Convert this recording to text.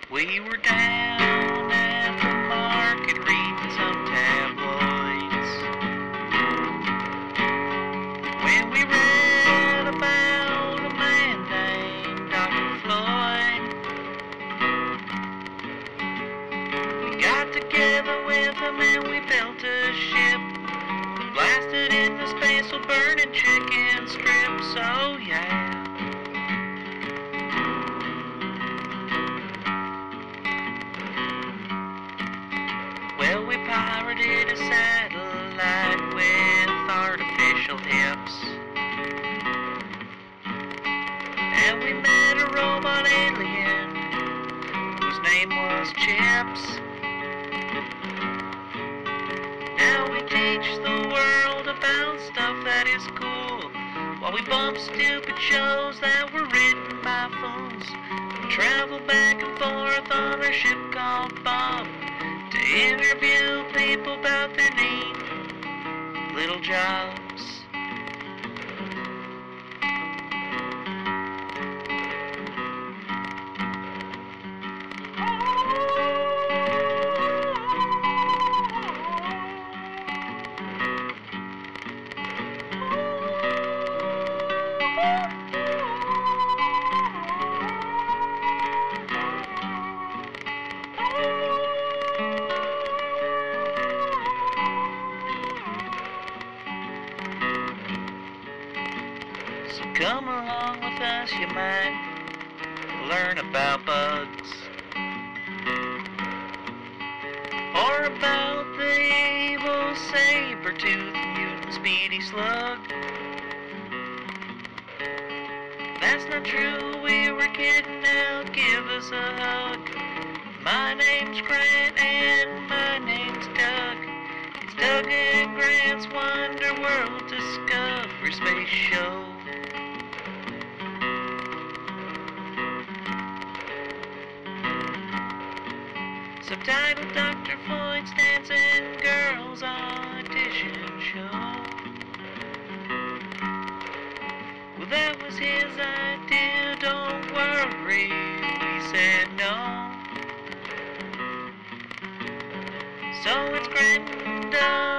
We were down at the market reading some tabloids when we read about a man named Dr. Floyd. We got together with him and we built a ship, blasted into space while burning chicken strips. Oh yeah. Well, we pirated a satellite with artificial hips, and we met a robot alien whose name was Chips. Now we teach the world about stuff that is cool, while we bump stupid shows that were written by fools. We travel back and forth on our ship called Bob to interview people about their neat little jobs. So come along with us, you might learn about bugs, or about the evil saber-toothed mutant Speedy Slug. That's not true, we were kidding now, give us a hug. My name's Grant and my name's Doug. It's Doug and Grant's Wonder World Discovery Space Show. Subtitled Dr. Floyd's Dancing Girls Audition Show. Well, that was his idea, don't worry, we said no. So it's Grant and Doug